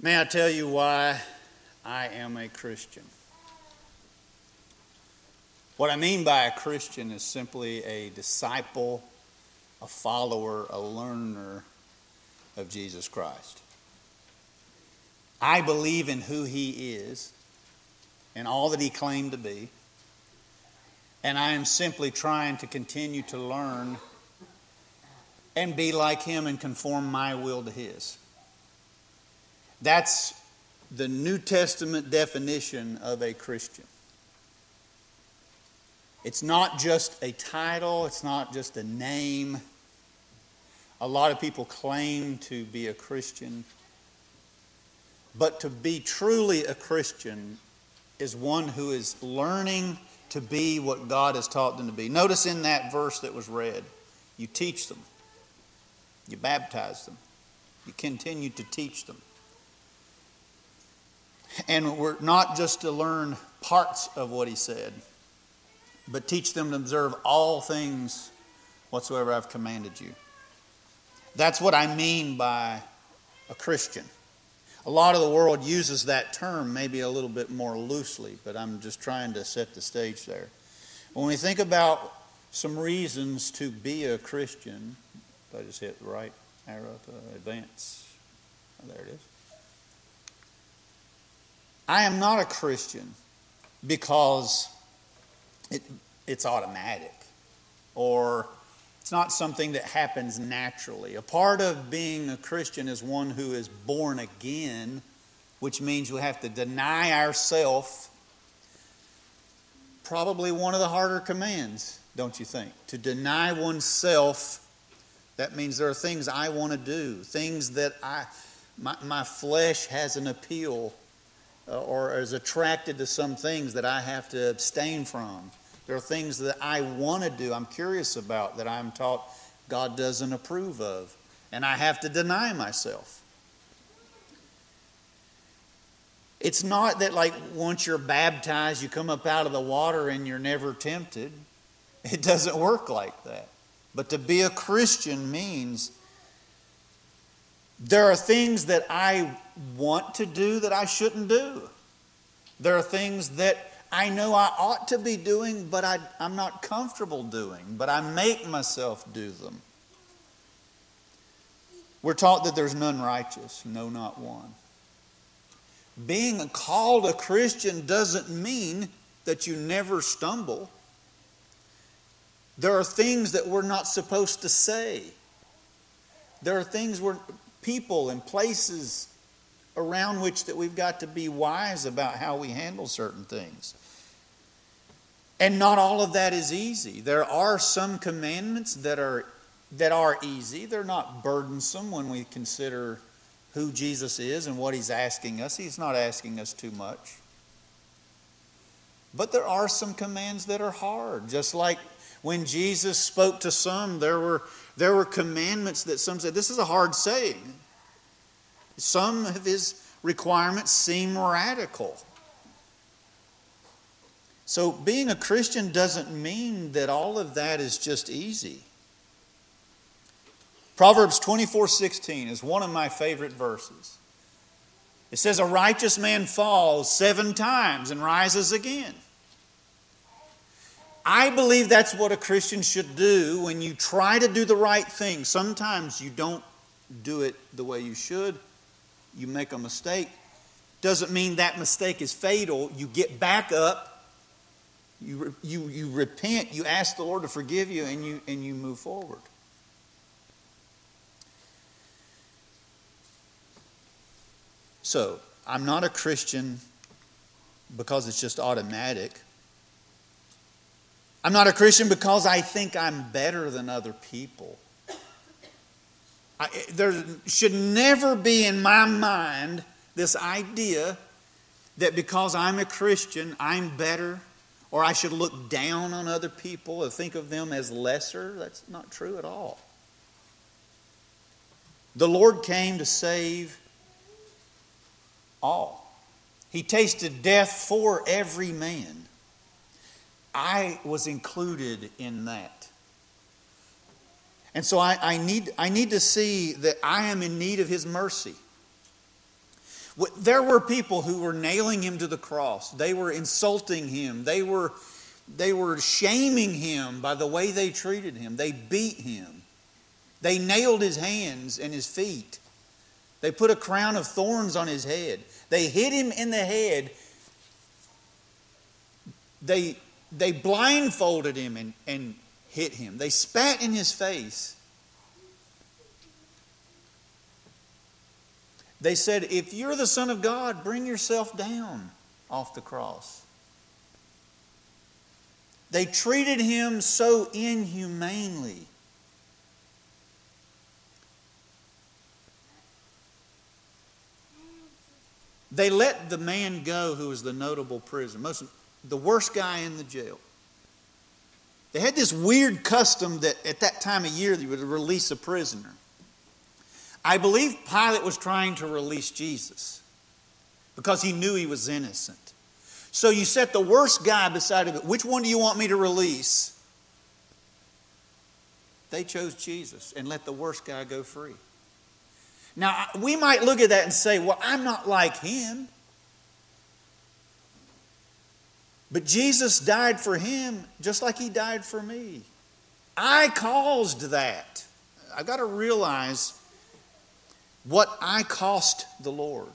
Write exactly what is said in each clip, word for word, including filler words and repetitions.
May I tell you why I am a Christian? What I mean by a Christian is simply a disciple, a follower, a learner of Jesus Christ. I believe in who He is and all that He claimed to be, and I am simply trying to continue to learn and be like Him and conform my will to His. That's the New Testament definition of a Christian. It's not just a title, it's not just a name. A lot of people claim to be a Christian, but to be truly a Christian is one who is learning to be what God has taught them to be. Notice in that verse that was read, you teach them, you baptize them, you continue to teach them. And we're not just to learn parts of what He said, but teach them to observe all things whatsoever I've commanded you. That's what I mean by a Christian. A lot of the world uses that term maybe a little bit more loosely, but I'm just trying to set the stage there. When we think about some reasons to be a Christian, I just hit the right arrow to advance. Oh, there it is. I am not a Christian because it, it's automatic or it's not something that happens naturally. A part of being a Christian is one who is born again, which means we have to deny ourselves. Probably one of the harder commands, don't you think? To deny oneself, that means there are things I want to do, things that I, my, my flesh has an appeal uh, or is attracted to some things that I have to abstain from. There are things that I want to do, I'm curious about, that I'm taught God doesn't approve of. And I have to deny myself. It's not that like once you're baptized, you come up out of the water and you're never tempted. It doesn't work like that. But to be a Christian means there are things that I want to do that I shouldn't do. There are things that I know I ought to be doing, but I, I'm not comfortable doing. But I make myself do them. We're taught that there's none righteous, no, not one. Being called a Christian doesn't mean that you never stumble. There are things that we're not supposed to say. There are things where people and places around which that we've got to be wise about how we handle certain things. And not all of that is easy. There are some commandments that are that are easy. They're not burdensome when we consider who Jesus is and what He's asking us. He's not asking us too much. But there are some commands that are hard. Just like when Jesus spoke to some, there were there were commandments that some said, this is a hard saying. Some of His requirements seem radical. So being a Christian doesn't mean that all of that is just easy. Proverbs twenty-four sixteen is one of my favorite verses. It says, a righteous man falls seven times and rises again. I believe that's what a Christian should do when you try to do the right thing. Sometimes you don't do it the way you should. You make a mistake. Doesn't mean that mistake is fatal. You get back up. You, you, you repent, you ask the Lord to forgive you, and you, and you move forward. So, I'm not a Christian because it's just automatic. I'm not a Christian because I think I'm better than other people. I, there should never be in my mind this idea that because I'm a Christian, I'm better, or I should look down on other people or think of them as lesser. That's not true at all. The Lord came to save all. He tasted death for every man. I was included in that. And so I, I need I need to see that I am in need of His mercy. There were people who were nailing him to the cross. They were insulting him. They were, they were shaming him by the way they treated him. They beat him. They nailed his hands and his feet. They put a crown of thorns on his head. They hit him in the head. They, they blindfolded him and, and hit him. They spat in his face. They said, if you're the Son of God, bring yourself down off the cross. They treated him so inhumanely. They let the man go who was the notable prisoner, most, the worst guy in the jail. They had this weird custom that at that time of year they would release a prisoner. I believe Pilate was trying to release Jesus because he knew he was innocent. So you set the worst guy beside him. Which one do you want me to release? They chose Jesus and let the worst guy go free. Now, we might look at that and say, well, I'm not like him. But Jesus died for him just like he died for me. I caused that. I've got to realize what I cost the Lord.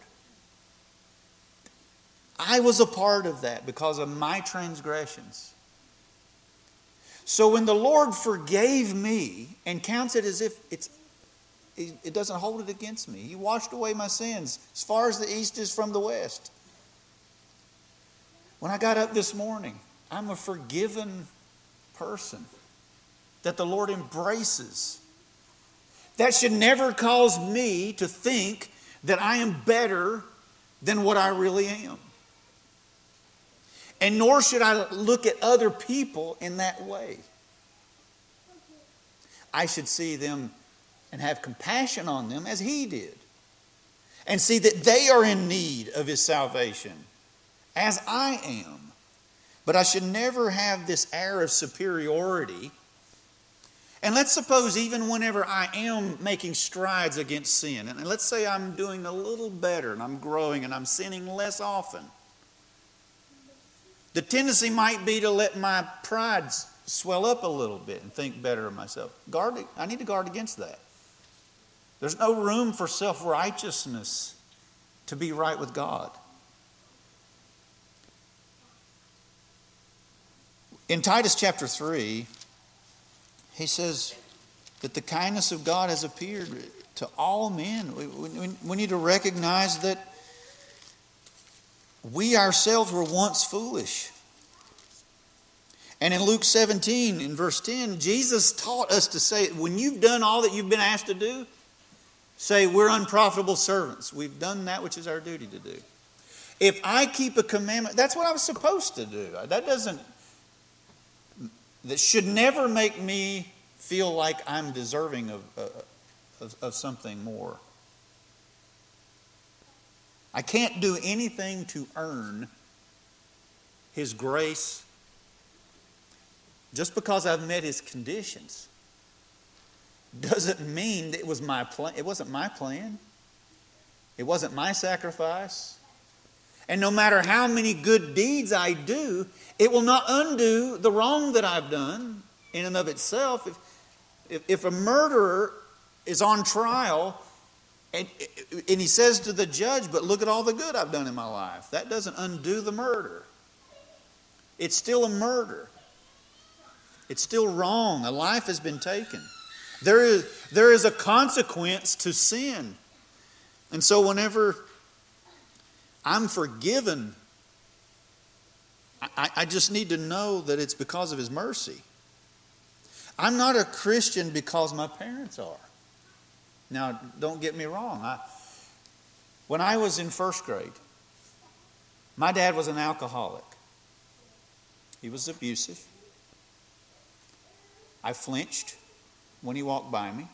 I was a part of that because of my transgressions. So when the Lord forgave me and counts it as if it's, it doesn't hold it against me. He washed away my sins as far as the east is from the west. When I got up this morning, I'm a forgiven person that the Lord embraces. That should never cause me to think that I am better than what I really am. And nor should I look at other people in that way. I should see them and have compassion on them as he did. And see that they are in need of his salvation, as I am. But I should never have this air of superiority. And let's suppose even whenever I am making strides against sin, and let's say I'm doing a little better and I'm growing and I'm sinning less often, the tendency might be to let my pride swell up a little bit and think better of myself. Guard, I need to guard against that. There's no room for self-righteousness to be right with God. In Titus chapter three, he says that the kindness of God has appeared to all men. We, we, we need to recognize that we ourselves were once foolish. And in Luke seventeen, in verse ten, Jesus taught us to say, when you've done all that you've been asked to do, say, we're unprofitable servants. We've done that which is our duty to do. If I keep a commandment, that's what I was supposed to do. That doesn't, that should never make me feel like I'm deserving of, uh, of, of something more. I can't do anything to earn his grace just because I've met his conditions. Doesn't mean that it was my plan. It wasn't my plan. It wasn't my sacrifice. And no matter how many good deeds I do, it will not undo the wrong that I've done in and of itself. If, if, if a murderer is on trial and, and he says to the judge, but look at all the good I've done in my life, that doesn't undo the murder. It's still a murder. It's still wrong. A life has been taken. There is, there is a consequence to sin. And so whenever I'm forgiven, I, I just need to know that it's because of his mercy. I'm not a Christian because my parents are. Now, don't get me wrong. I, when I was in first grade, my dad was an alcoholic. He was abusive. I flinched when he walked by me.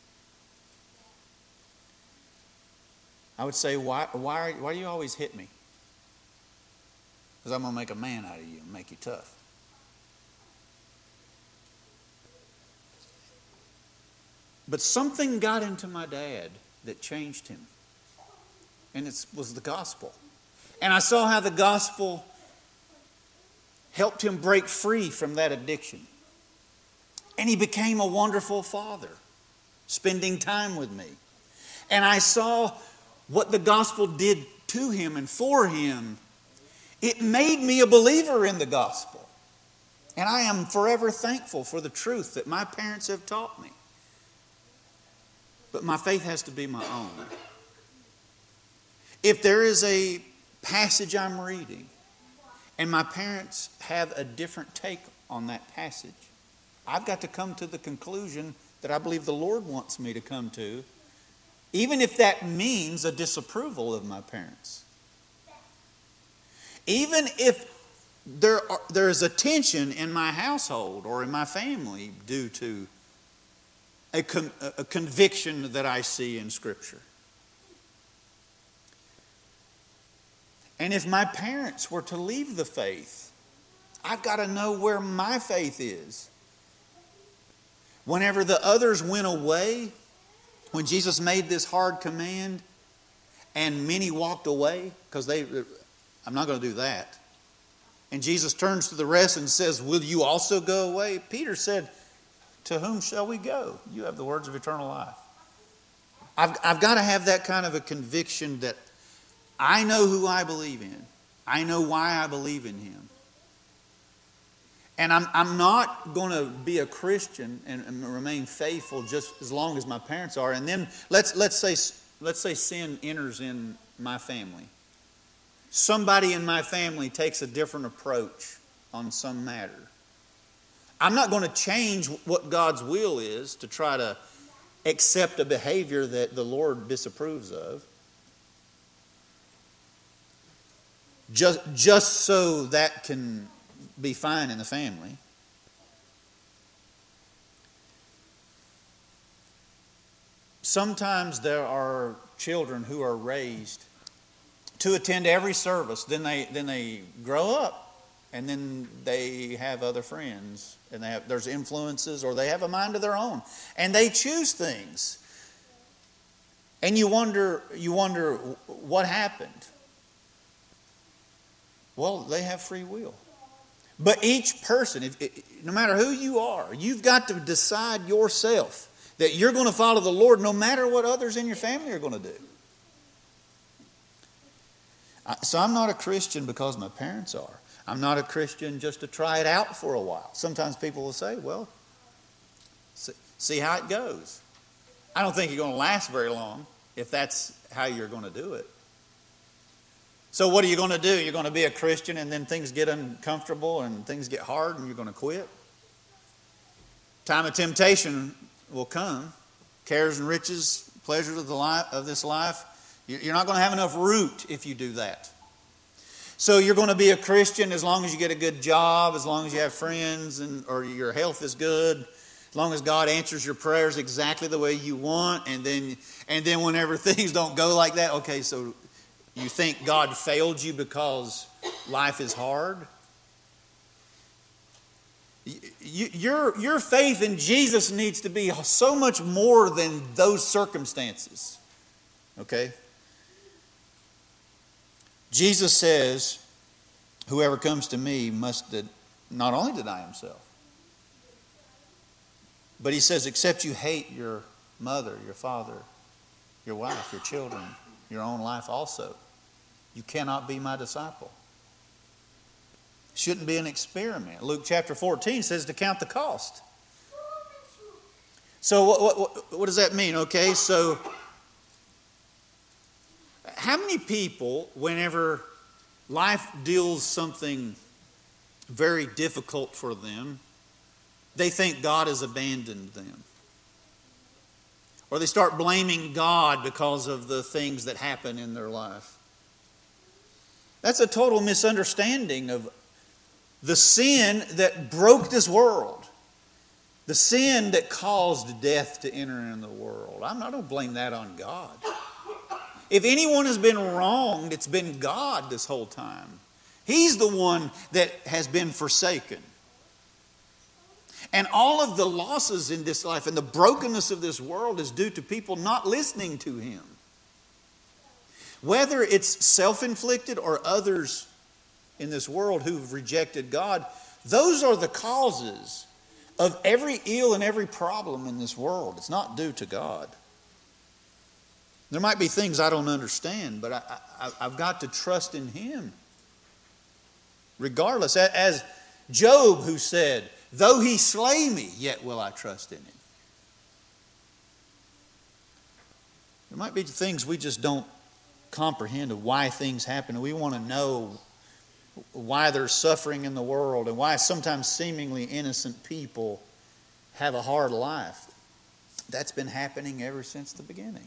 I would say, why, why, why do you always hit me? Because I'm going to make a man out of you and make you tough. But something got into my dad that changed him. and it was the gospel. And I saw how the gospel helped him break free from that addiction. And he became a wonderful father, spending time with me. And I saw what the gospel did to him and for him. It made me a believer in the gospel. And I am forever thankful for the truth that my parents have taught me. But my faith has to be my own. If there is a passage I'm reading and my parents have a different take on that passage, I've got to come to the conclusion that I believe the Lord wants me to come to, even if that means a disapproval of my parents. Even if there are, there is a tension in my household or in my family due to a, con, a conviction that I see in Scripture. And if my parents were to leave the faith, I've got to know where my faith is. Whenever the others went away, when Jesus made this hard command and many walked away, because they, I'm not going to do that. And Jesus turns to the rest and says, will you also go away? Peter said, to whom shall we go? You have the words of eternal life. I've, I've got to have that kind of a conviction that I know who I believe in. I know why I believe in Him. And I'm, I'm not going to be a Christian and, and remain faithful just as long as my parents are. And then let's, let's, say, let's say sin enters in my family. Somebody in my family takes a different approach on some matter. I'm not going to change what God's will is to try to accept a behavior that the Lord disapproves of. Just, just so that can be fine in the family. Sometimes there are children who are raised to attend every service. Then they then they grow up, and then they have other friends, and they have there's influences, or they have a mind of their own, and they choose things. And you wonder you wonder what happened. Well, they have free will. But each person, if, no matter who you are, you've got to decide yourself that you're going to follow the Lord no matter what others in your family are going to do. So I'm not a Christian because my parents are. I'm not a Christian just to try it out for a while. Sometimes people will say, well, see how it goes. I don't think you're going to last very long if that's how you're going to do it. So what are you going to do? You're going to be a Christian and then things get uncomfortable and things get hard and you're going to quit? Time of temptation will come. Cares and riches, pleasures of, the life, of this life. You're not going to have enough root if you do that. So you're going to be a Christian as long as you get a good job, as long as you have friends, and or your health is good, as long as God answers your prayers exactly the way you want. And then, and then whenever things don't go like that, okay, so you think God failed you because life is hard? You, your, your faith in Jesus needs to be so much more than those circumstances. Okay? Jesus says, whoever comes to me must not only deny himself, but he says, except you hate your mother, your father, your wife, your children, your own life also, you cannot be my disciple. Shouldn't be an experiment. Luke chapter fourteen says to count the cost. So what, what, what does that mean? Okay, so how many people, whenever life deals something very difficult for them, they think God has abandoned them? Or they start blaming God because of the things that happen in their life. That's a total misunderstanding of the sin that broke this world. The sin that caused death to enter in the world. I'm, I don't blame that on God. If anyone has been wronged, it's been God this whole time. He's the one that has been forsaken. And all of the losses in this life and the brokenness of this world is due to people not listening to Him. Whether it's self-inflicted or others in this world who've rejected God, those are the causes of every ill and every problem in this world. It's not due to God. There might be things I don't understand, but I, I, I've got to trust in Him. Regardless, as Job, who said, though He slay me, yet will I trust in Him. There might be things we just don't comprehend of why things happen. We want to know why there's suffering in the world and why sometimes seemingly innocent people have a hard life. That's been happening ever since the beginning.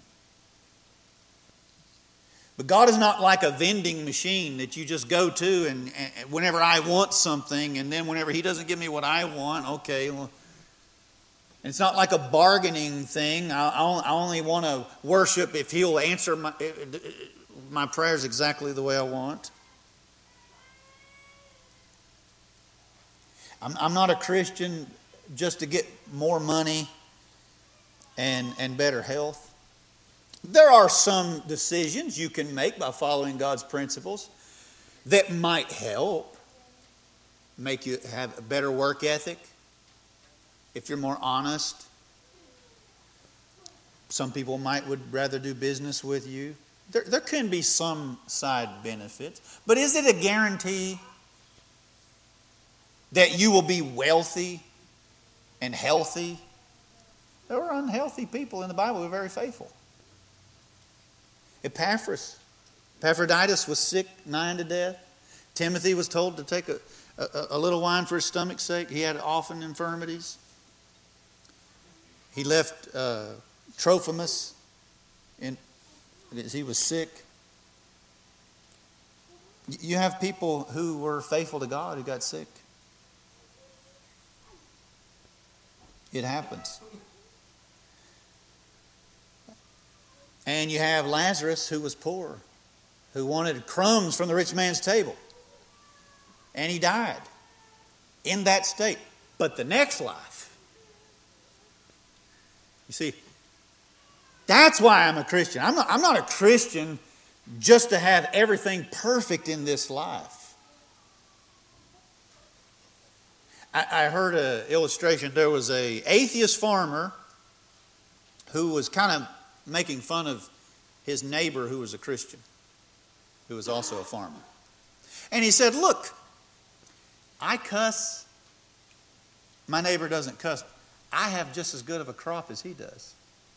But God is not like a vending machine that you just go to and, and whenever I want something, and then whenever He doesn't give me what I want, okay, well, it's not like a bargaining thing. I, I only want to worship if He'll answer my, my prayers exactly the way I want. I'm, I'm not a Christian just to get more money and, and better health. There are some decisions you can make by following God's principles that might help make you have a better work ethic. If you're more honest, some people might would rather do business with you. There, there can be some side benefits, but is it a guarantee that you will be wealthy and healthy? There were unhealthy people in the Bible who were very faithful. Epaphras, Epaphroditus was sick, nigh to death. Timothy was told to take a, a, a little wine for his stomach's sake. He had often infirmities. He left uh, Trophimus in, because he was sick. You have people who were faithful to God who got sick. It happens. And you have Lazarus, who was poor, who wanted crumbs from the rich man's table. And he died in that state. But the next life, you see, that's why I'm a Christian. I'm not, I'm not a Christian just to have everything perfect in this life. I, I heard an illustration. There was an atheist farmer who was kind of making fun of his neighbor who was a Christian, who was also a farmer. And he said, look, I cuss. My neighbor doesn't cuss. I have just as good of a crop as he does.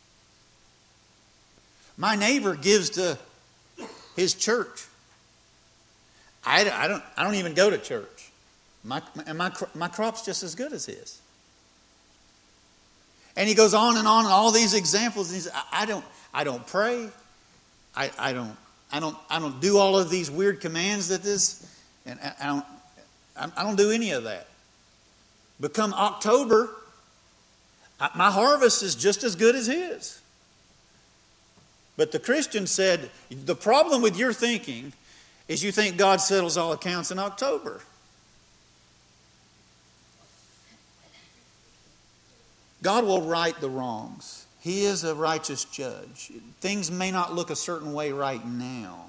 My neighbor gives to his church. I, I, don't, I don't even go to church. My, and my, my crop's just as good as his. And he goes on and on and all these examples. And he says, I, I don't, I don't pray. I, I don't, I don't, I don't do all of these weird commands that this, and I, I don't, I don't do any of that. But come October, I, my harvest is just as good as his. But the Christian said, the problem with your thinking is you think God settles all accounts in October. God will right the wrongs. He is a righteous judge. Things may not look a certain way right now,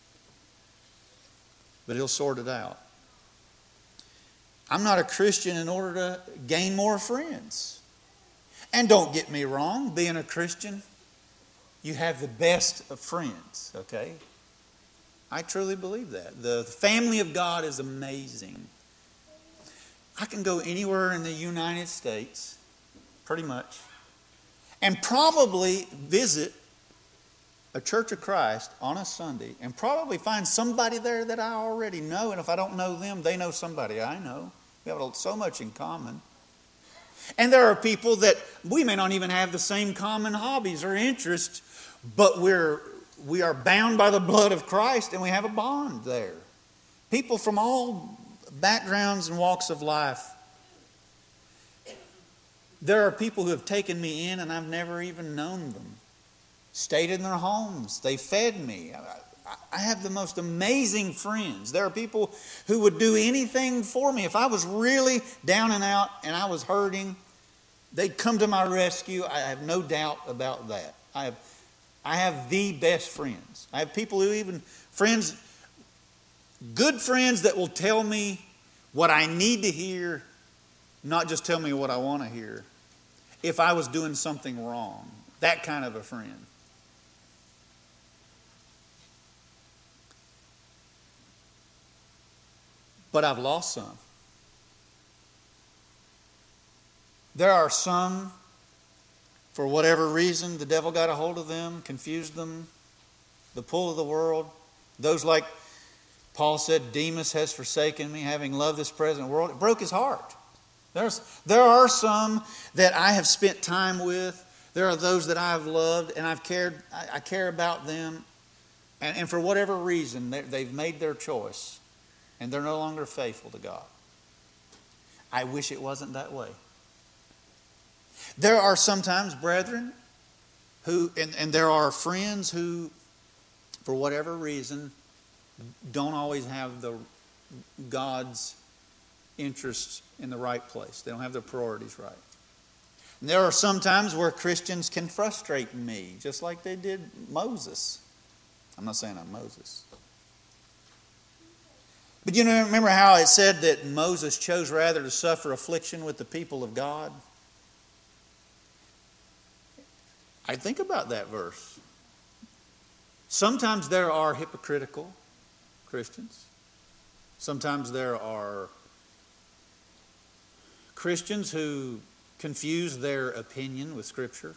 but He'll sort it out. I'm not a Christian in order to gain more friends. And don't get me wrong, being a Christian, you have the best of friends, okay? I truly believe that. The family of God is amazing. I can go anywhere in the United States, pretty much, and probably visit a Church of Christ on a Sunday and probably find somebody there that I already know. And if I don't know them, they know somebody I know. We have so much in common. And there are people that we may not even have the same common hobbies or interests, but we're we are bound by the blood of Christ and we have a bond there. People from all backgrounds and walks of life. There are people who have taken me in and I've never even known them. Stayed in their homes. They fed me. I have the most amazing friends. There are people who would do anything for me. If I was really down and out and I was hurting, they'd come to my rescue. I have no doubt about that. I have I have the best friends. I have people who even, friends, good friends that will tell me what I need to hear, not just tell me what I want to hear. If I was doing something wrong, that kind of a friend. But I've lost some. There are some, for whatever reason, the devil got a hold of them, confused them, the pull of the world. Those, like Paul said, Demas has forsaken me, having loved this present world. It broke his heart. There's, there are some that I have spent time with. There are those that I have loved and I've cared. I, I care about them. And, and for whatever reason, they, they've made their choice. And they're no longer faithful to God. I wish it wasn't that way. There are sometimes brethren who, and, and there are friends who, for whatever reason, don't always have the God's interests in the right place. They don't have their priorities right. And there are some times where Christians can frustrate me, just like they did Moses. I'm not saying I'm Moses. But you know, remember how it said that Moses chose rather to suffer affliction with the people of God? I think about that verse. Sometimes there are hypocritical Christians. Sometimes there are Christians who confuse their opinion with Scripture.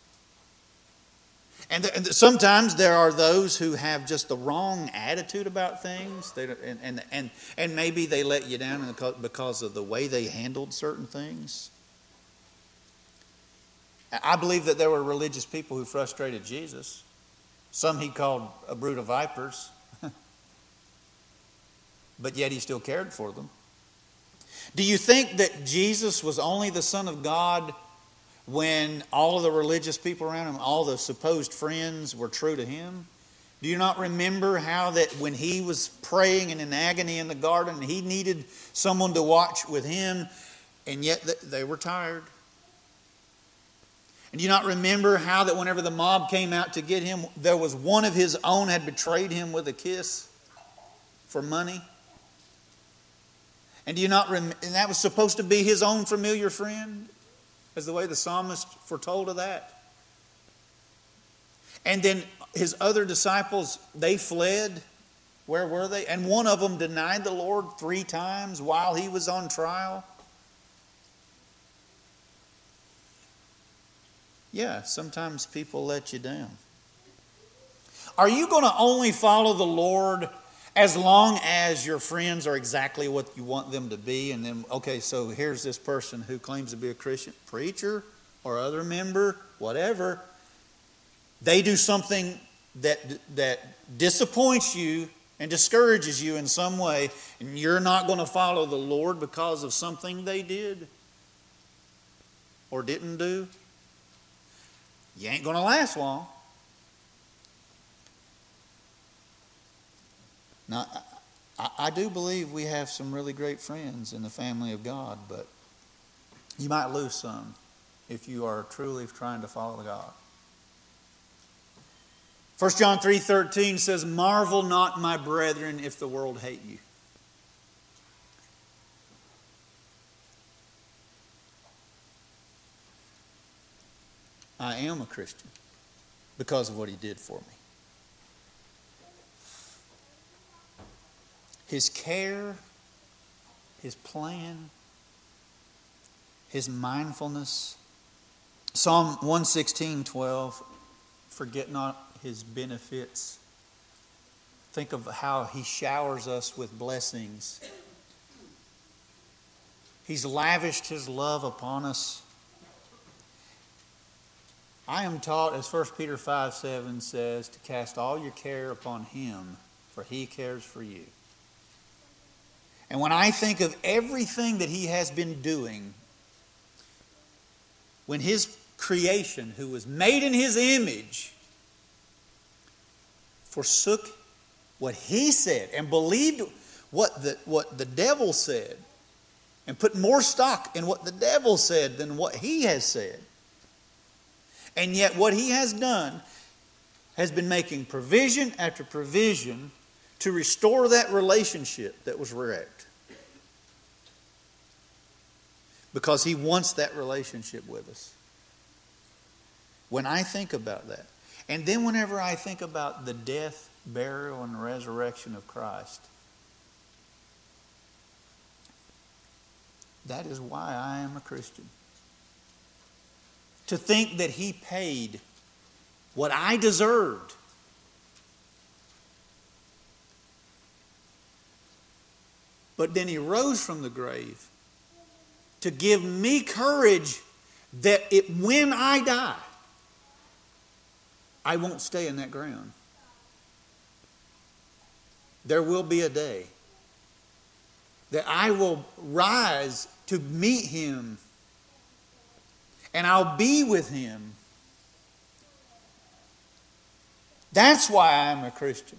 And, th- and sometimes there are those who have just the wrong attitude about things. They, and, and, and, and maybe they let you down because of the way they handled certain things. I believe that there were religious people who frustrated Jesus. Some he called a brood of vipers. But yet he still cared for them. Do you think that Jesus was only the Son of God when all of the religious people around him, all the supposed friends, were true to him? Do you not remember how that when he was praying and in agony in the garden, he needed someone to watch with him, and yet they were tired? And do you not remember how that whenever the mob came out to get him, there was one of his own had betrayed him with a kiss for money? And do you not rem- and that was supposed to be his own familiar friend, as the way the psalmist foretold of that. And then his other disciples, they fled. Where were they? And one of them denied the Lord three times while he was on trial. Yeah, sometimes people let you down. Are you going to only follow the Lord as long as your friends are exactly what you want them to be? And then, okay, so here's this person who claims to be a Christian, preacher or other member, whatever. They do something that that disappoints you and discourages you in some way, and you're not going to follow the Lord because of something they did or didn't do. You ain't going to last long. Now, I, I do believe we have some really great friends in the family of God, but you might lose some if you are truly trying to follow God. First John three thirteen says, "Marvel not, my brethren, if the world hate you." I am a Christian because of what he did for me. His care, his plan, his mindfulness. Psalm one sixteen, twelve, forget not his benefits. Think of how he showers us with blessings. He's lavished his love upon us. I am taught, as First Peter five seven says, to cast all your care upon him, for he cares for you. And when I think of everything that he has been doing, when his creation, who was made in his image, forsook what he said and believed what the, what the devil said, and put more stock in what the devil said than what he has said. And yet what he has done, has been making provision after provision to restore that relationship that was wrecked. Because He wants that relationship with us. When I think about that, and then whenever I think about the death, burial, and resurrection of Christ, that is why I am a Christian. To think that He paid what I deserved. But then He rose from the grave to give me courage that it, when I die, I won't stay in that ground. There will be a day that I will rise to meet Him, and I'll be with Him. That's why I'm a Christian.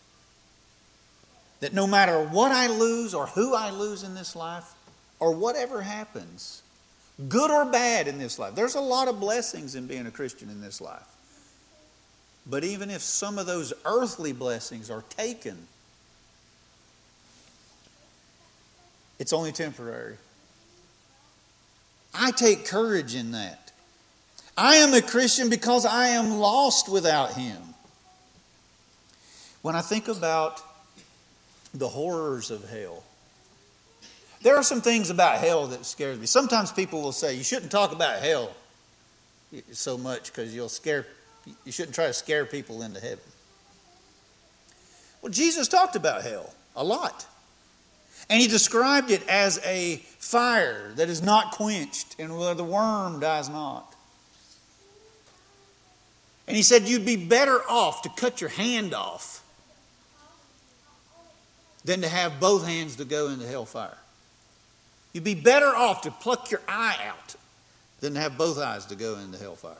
That no matter what I lose or who I lose in this life or whatever happens, good or bad in this life, there's a lot of blessings in being a Christian in this life. But even if some of those earthly blessings are taken, it's only temporary. I take courage in that. I am a Christian because I am lost without Him. When I think about the horrors of hell, there are some things about hell that scares me. Sometimes people will say, you shouldn't talk about hell so much because you'll scare, you shouldn't try to scare people into heaven. Well, Jesus talked about hell a lot. And He described it as a fire that is not quenched and where the worm dies not. And He said you'd be better off to cut your hand off than to have both hands to go into hellfire. You'd be better off to pluck your eye out than to have both eyes to go into hellfire.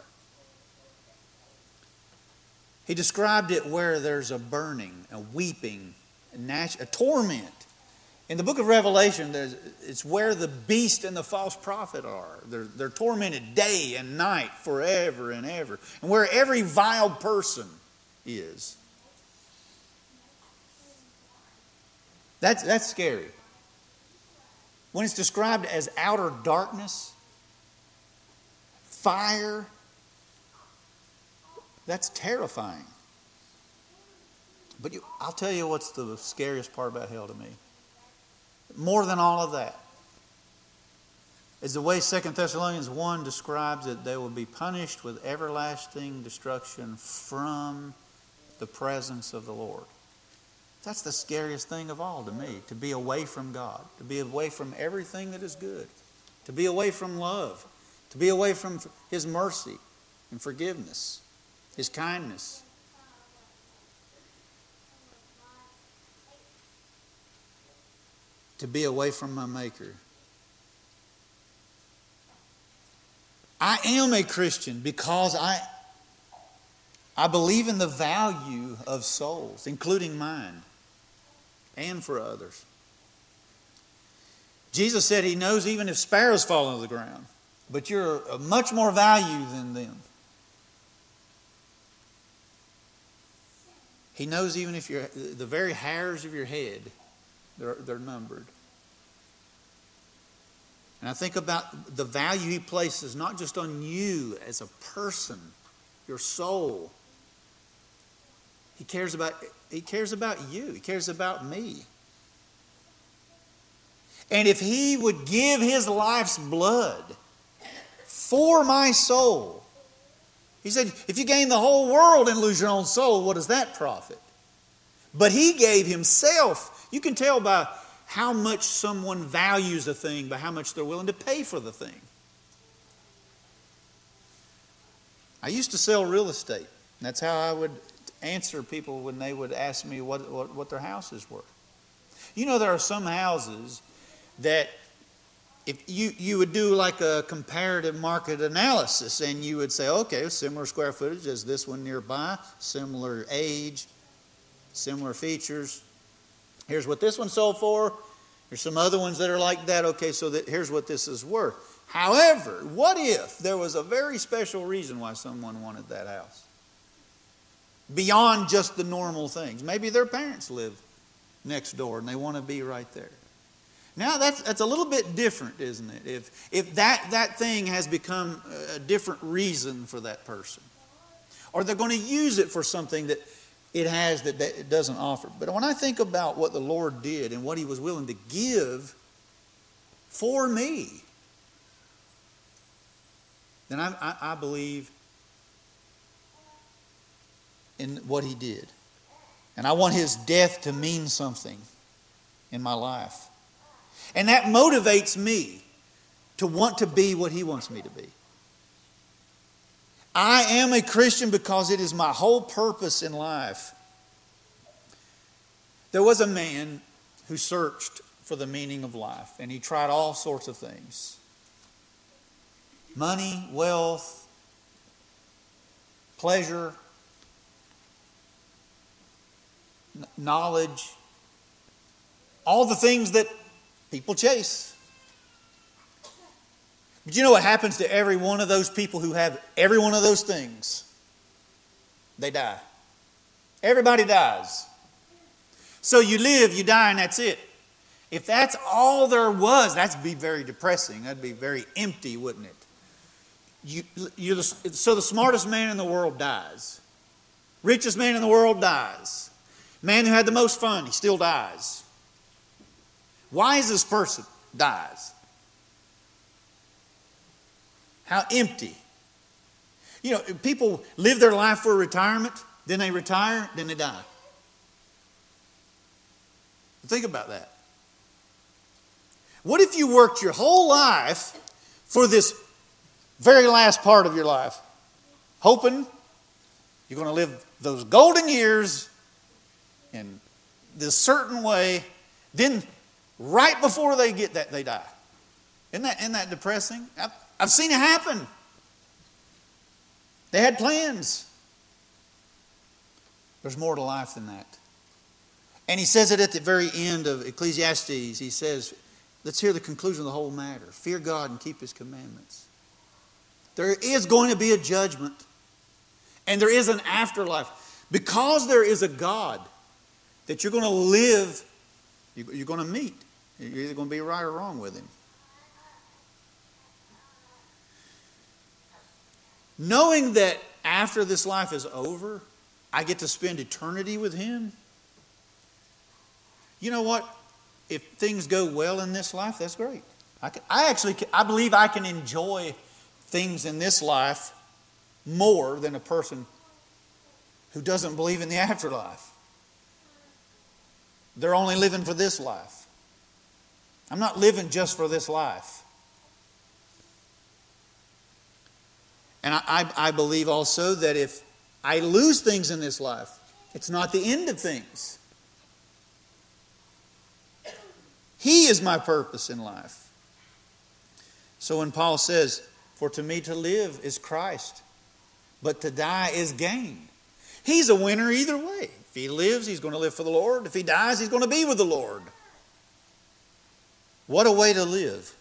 He described it where there's a burning, a weeping, a, gnash, a torment. In the book of Revelation, it's where the beast and the false prophet are. They're, they're tormented day and night forever and ever. And where every vile person is. That's, that's scary. When it's described as outer darkness, fire, that's terrifying. But you, I'll tell you what's the scariest part about hell to me. More than all of that is the way Second Thessalonians one describes it. They will be punished with everlasting destruction from the presence of the Lord. That's the scariest thing of all to me, to be away from God, to be away from everything that is good, to be away from love, to be away from His mercy and forgiveness, His kindness. To be away from my Maker. I am a Christian because I, I believe in the value of souls, including mine, and for others. Jesus said He knows even if sparrows fall into the ground, but you're of much more value than them. He knows even if you're the very hairs of your head, they're, they're numbered. And I think about the value He places not just on you as a person, your soul. He cares about, He cares about you. He cares about me. And if He would give His life's blood for my soul, He said, if you gain the whole world and lose your own soul, what does that profit? But He gave Himself. You can tell by how much someone values a thing, by how much they're willing to pay for the thing. I used to sell real estate. That's how I would answer people when they would ask me what, what, what their houses were. You know, there are some houses that if you, you would do like a comparative market analysis and you would say, okay, similar square footage as this one nearby, similar age, similar features. Here's what this one sold for. There's some other ones that are like that. Okay, so that here's what this is worth. However, what if there was a very special reason why someone wanted that house? beyond just the normal things. Maybe their parents live next door and they want to be right there. Now that's that's a little bit different, isn't it? If if that, that thing has become a different reason for that person. Or they're going to use it for something that it has that it doesn't offer. But when I think about what the Lord did and what He was willing to give for me, then I, I, I believe in what He did. And I want His death to mean something in my life. And that motivates me to want to be what He wants me to be. I am a Christian because it is my whole purpose in life. There was a man who searched for the meaning of life, and he tried all sorts of things. Money, wealth, pleasure, knowledge, all the things that people chase. But you know what happens to every one of those people who have every one of those things? They die. Everybody dies. So you live, you die, and that's it. If that's all there was, that'd be very depressing. That'd be very empty, wouldn't it? You, you're the, so the smartest man in the world dies. Richest man in the world dies. Man who had the most fun, he still dies. Wisest person dies. How empty. You know, people live their life for retirement, then they retire, then they die. Think about that. What if you worked your whole life for this very last part of your life, hoping you're going to live those golden years in this certain way, then right before they get that, they die. Isn't that, isn't that depressing? I've, I've seen it happen. They had plans. There's more to life than that. And he says it at the very end of Ecclesiastes. He says, let's hear the conclusion of the whole matter. Fear God and keep His commandments. There is going to be a judgment. And there is an afterlife. Because there is a God that you're going to live, you're going to meet. You're either going to be right or wrong with Him. Knowing that after this life is over, I get to spend eternity with Him. You know what? If things go well in this life, that's great. I, can, I actually, I believe I can enjoy things in this life more than a person who doesn't believe in the afterlife. They're only living for this life. I'm not living just for this life. And I, I, I believe also that if I lose things in this life, it's not the end of things. He is my purpose in life. So when Paul says, for to me to live is Christ, but to die is gain. He's a winner either way. If he lives, he's going to live for the Lord. If he dies, he's going to be with the Lord. What a way to live.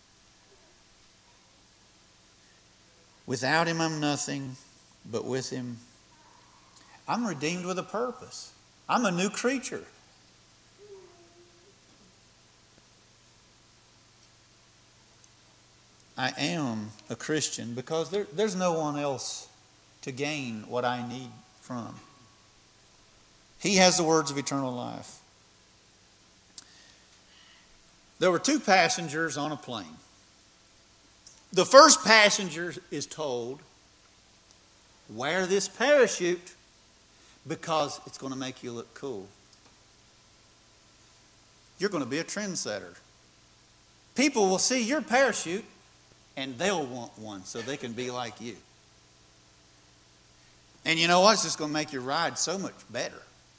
Without Him, I'm nothing, but with Him, I'm redeemed with a purpose. I'm a new creature. I am a Christian because there, there's no one else to gain what I need from. He has the words of eternal life. There were two passengers on a plane. The first passenger is told, wear this parachute because it's going to make you look cool. You're going to be a trendsetter. People will see your parachute and they'll want one so they can be like you. And you know what? It's just going to make your ride so much better.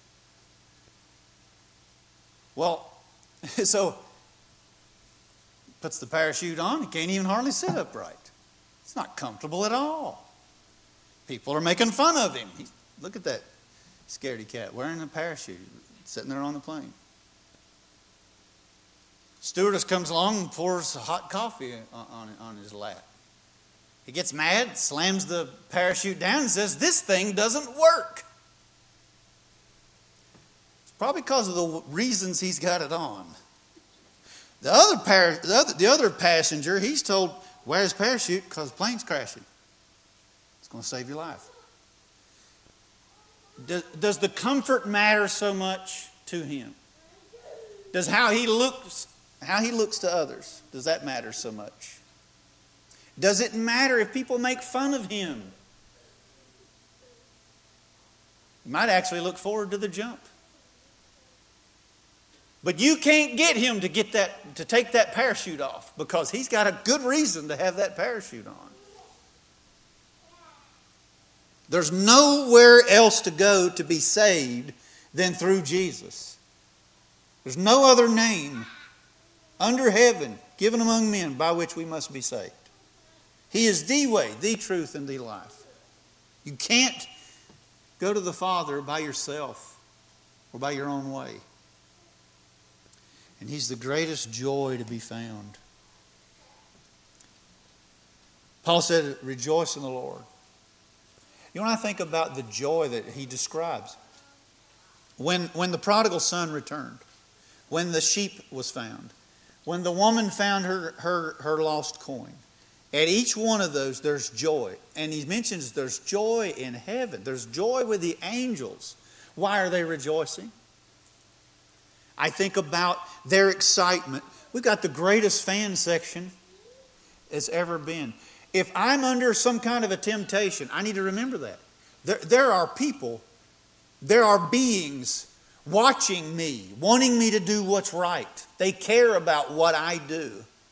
Well, so puts the parachute on, he can't even hardly sit upright. It's not comfortable at all. People are making fun of him. He, look at that scaredy cat wearing a parachute, sitting there on the plane. Stewardess comes along and pours hot coffee on, on, on his lap. He gets mad, slams the parachute down and says, this thing doesn't work. Probably because of the reasons he's got it on. The other, par- the other, the other passenger, he's told, wear his parachute because the plane's crashing. It's going to save your life. Does, does the comfort matter so much to him? Does how he looks, how he looks to others, does that matter so much? Does it matter if people make fun of him? You might actually look forward to the jump. But you can't get him to get that to take that parachute off because he's got a good reason to have that parachute on. There's nowhere else to go to be saved than through Jesus. There's no other name under heaven given among men by which we must be saved. He is the way, the truth, and the life. You can't go to the Father by yourself or by your own way. And He's the greatest joy to be found. Paul said, rejoice in the Lord. You know, when I think about the joy that he describes, when, when the prodigal son returned, when the sheep was found, when the woman found her, her, her lost coin, at each one of those there's joy. And he mentions there's joy in heaven. There's joy with the angels. Why are they rejoicing? I think about their excitement. We've got the greatest fan section it's ever been. If I'm under some kind of a temptation, I need to remember that. There, there are people, there are beings watching me, wanting me to do what's right. They care about what I do.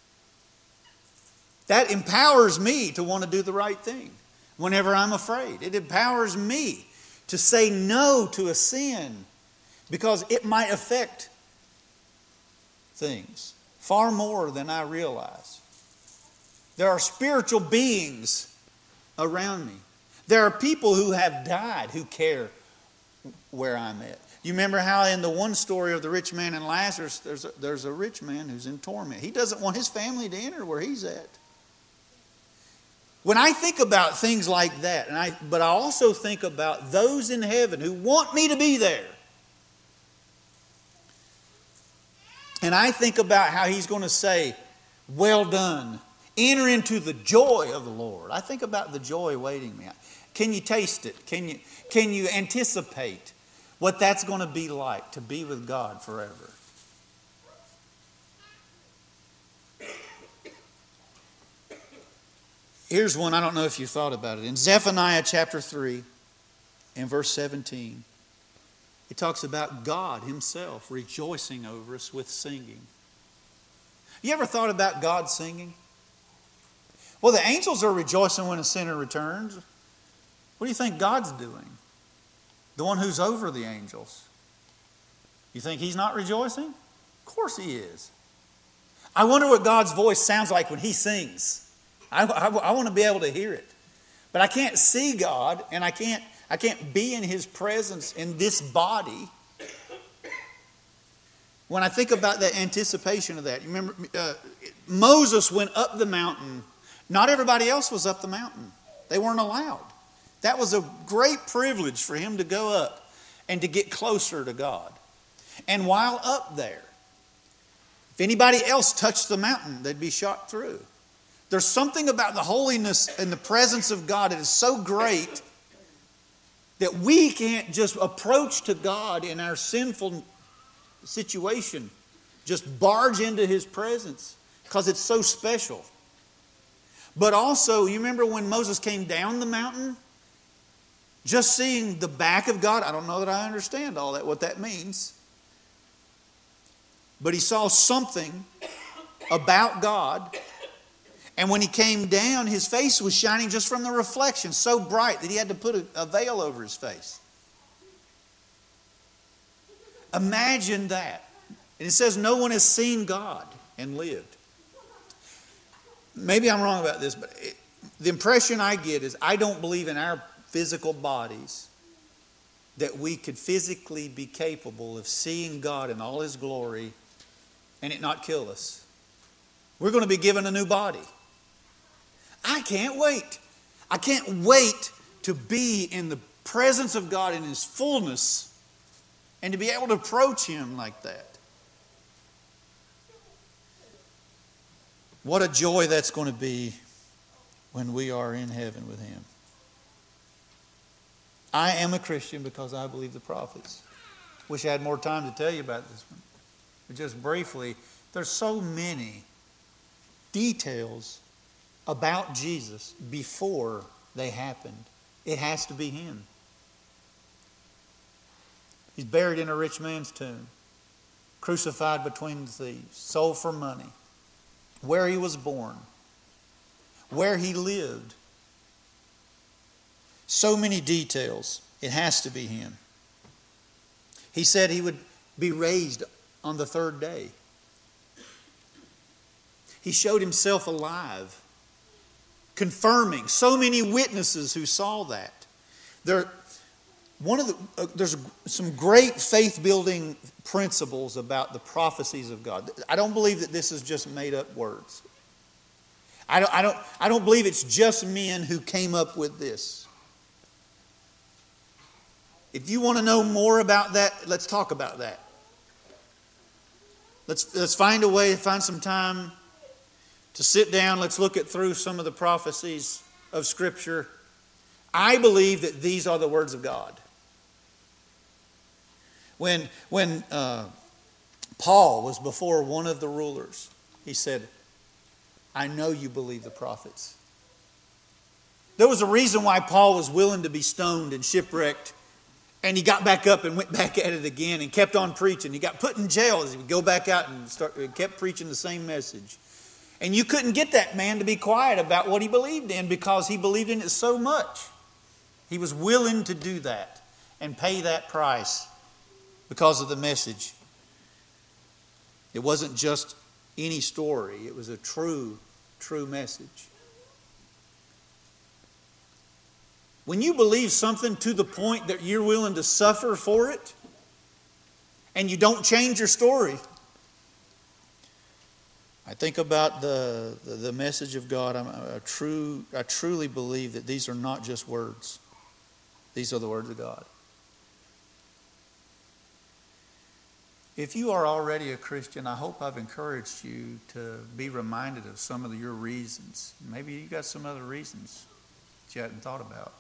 That empowers me to want to do the right thing whenever I'm afraid. It empowers me to say no to a sin because it might affect things far more than I realize. There are spiritual beings around me. There are people who have died who care where I'm at. You remember how in the one story of the rich man and Lazarus, there's a, there's a rich man who's in torment. He doesn't want his family to enter where he's at. When I think about things like that, and I, but I also think about those in heaven who want me to be there. And I think about how he's going to say, well done. Enter into the joy of the Lord. I think about the joy awaiting me. Can you taste it? Can you, can you anticipate what that's going to be like to be with God forever? Here's one, I don't know if you thought about it. In Zephaniah chapter three, in verse seventeen, it talks about God Himself rejoicing over us with singing. You ever thought about God singing? Well, the angels are rejoicing when a sinner returns. What do you think God's doing? The one who's over the angels. You think He's not rejoicing? Of course He is. I wonder what God's voice sounds like when He sings. I, I, I want to be able to hear it. But I can't see God, and I can't, I can't be in His presence in this body. When I think about the anticipation of that, you remember uh, Moses went up the mountain. Not everybody else was up the mountain. They weren't allowed. That was a great privilege for him to go up and to get closer to God. And while up there, if anybody else touched the mountain, they'd be shot through. There's something about the holiness and the presence of God that is so great that we can't just approach to God in our sinful situation, just barge into His presence because it's so special. But also, you remember when Moses came down the mountain? Just seeing the back of God, I don't know that I understand all that, what that means. But he saw something about God. And when he came down, his face was shining just from the reflection, so bright that he had to put a, a veil over his face. Imagine that. And it says no one has seen God and lived. Maybe I'm wrong about this, but it, the impression I get is I don't believe in our physical bodies that we could physically be capable of seeing God in all His glory and it not kill us. We're going to be given a new body. I can't wait. I can't wait to be in the presence of God in His fullness and to be able to approach Him like that. What a joy that's going to be when we are in heaven with Him. I am a Christian because I believe the prophets. Wish I had more time to tell you about this one. But just briefly, there's so many details about Jesus before they happened. It has to be Him. He's buried in a rich man's tomb, crucified between the thieves, sold for money, where He was born, where He lived. So many details. It has to be Him. He said He would be raised on the third day. He showed Himself alive, confirming so many witnesses who saw that. There, one of the, uh, there's some great faith-building principles about the prophecies of God. I don't believe that this is just made-up words. I don't, I don't, I don't believe it's just men who came up with this. If you want to know more about that, let's talk about that. Let's, let's find a way, find some time to sit down. Let's look at through some of the prophecies of Scripture. I believe that these are the words of God. When, when uh, Paul was before one of the rulers, he said, I know you believe the prophets. There was a reason why Paul was willing to be stoned and shipwrecked. And he got back up and went back at it again and kept on preaching. He got put in jail as he would go back out and start, kept preaching the same message. And you couldn't get that man to be quiet about what he believed in because he believed in it so much. He was willing to do that and pay that price because of the message. It wasn't just any story. It was a true, true message. When you believe something to the point that you're willing to suffer for it, and you don't change your story, I think about the, the, the message of God. I'm a true, I truly believe that these are not just words. These are the words of God. If you are already a Christian, I hope I've encouraged you to be reminded of some of your reasons. Maybe you got some other reasons that you hadn't thought about.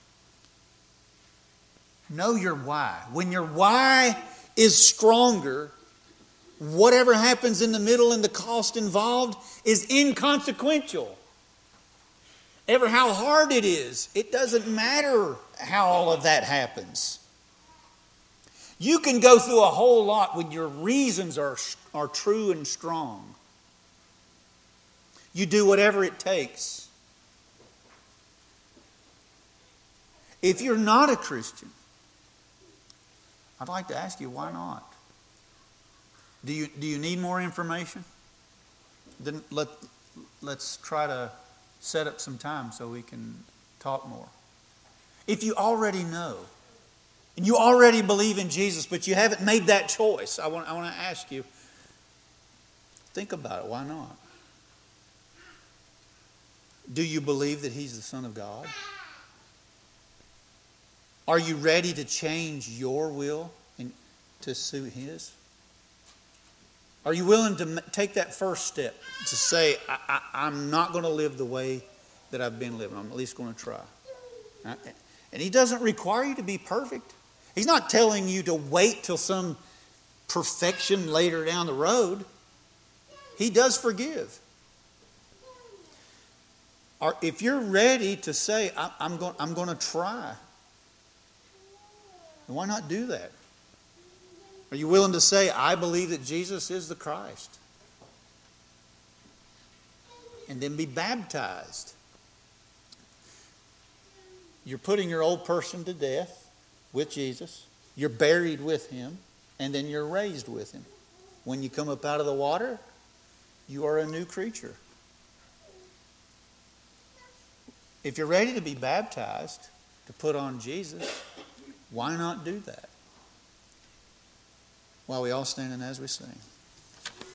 Know your why. When your why is stronger, whatever happens in the middle and the cost involved is inconsequential. Ever how hard it is, it doesn't matter how all of that happens. You can go through a whole lot when your reasons are, are true and strong. You do whatever it takes. If you're not a Christian, I'd like to ask you, why not? Do you, do you need more information? Then let, let's try to set up some time so we can talk more. If you already know, and you already believe in Jesus, but you haven't made that choice, I want, I want to ask you, think about it. Why not? Do you believe that He's the Son of God? Are you ready to change your will and to suit His? Are you willing to take that first step to say, I, I, I'm not going to live the way that I've been living. I'm at least going to try. And He doesn't require you to be perfect. He's not telling you to wait till some perfection later down the road. He does forgive. Or if you're ready to say, I, I'm going, I'm going to try, why not do that? Are you willing to say, I believe that Jesus is the Christ? And then be baptized. You're putting your old person to death with Jesus. You're buried with Him. And then you're raised with Him. When you come up out of the water, you are a new creature. If you're ready to be baptized, to put on Jesus, why not do that? While we all stand and as we sing.